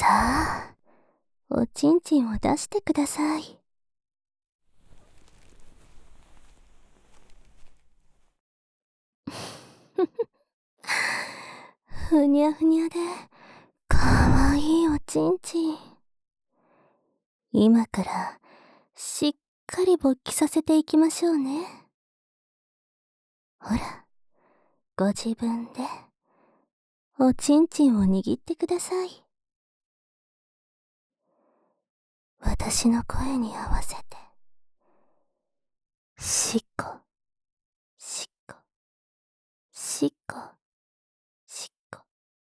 さあ、おちんちんを出してください。ふにゃふにゃで、かわいいおちんちん。今から、しっかり勃起させていきましょうね。ほら、ご自分で、おちんちんを握ってください。私の声に合わせて、しっこ、しっこ、しっこ、しっこ。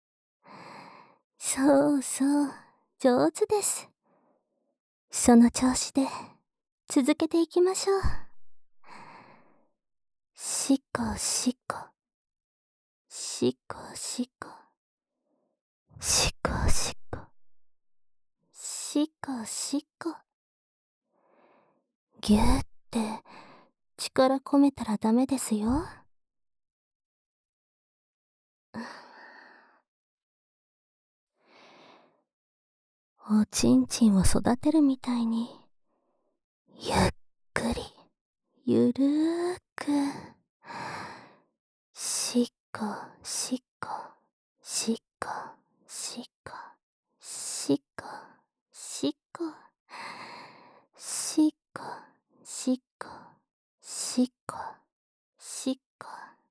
そうそう、上手です。その調子で、続けていきましょう。しっこしっこ、しっこしっこ、しっこしっこ、しっこしっこ。ぎゅーって力込めたらダメですよ。おちんちんを育てるみたいに、ゆっくり、ゆるーく、しっこしっこ、しっこしっこ、しっこしっこ、しっこしっこ、しっこしっこ。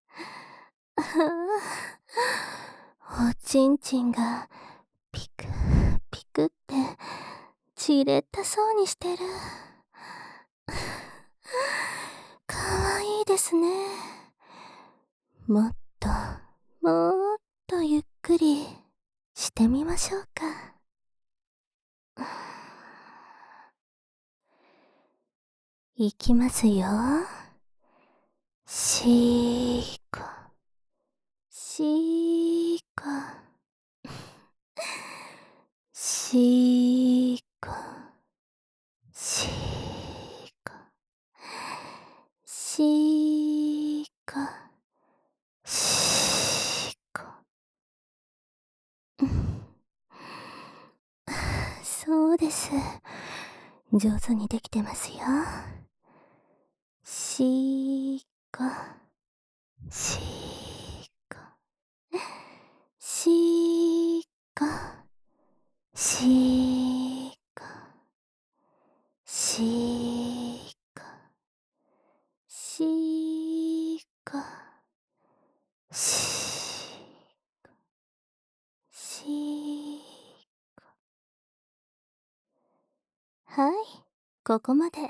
おちんちんがピクピクってちれったそうにしてる。かわいいですね。もっともっとゆっくりしてみましょうか。いきますよ。しーこ、しーこ、しーこ、しーこ、しーこ、しーこ。そうです。上手にできてますよ。しーこ、しーこ、しーこ、しーこ、しーこ、しーこ、しーこ、しーこ。はい、ここまで。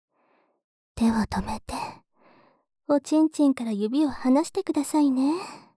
手を止めて、おちんちんから指を離してくださいね。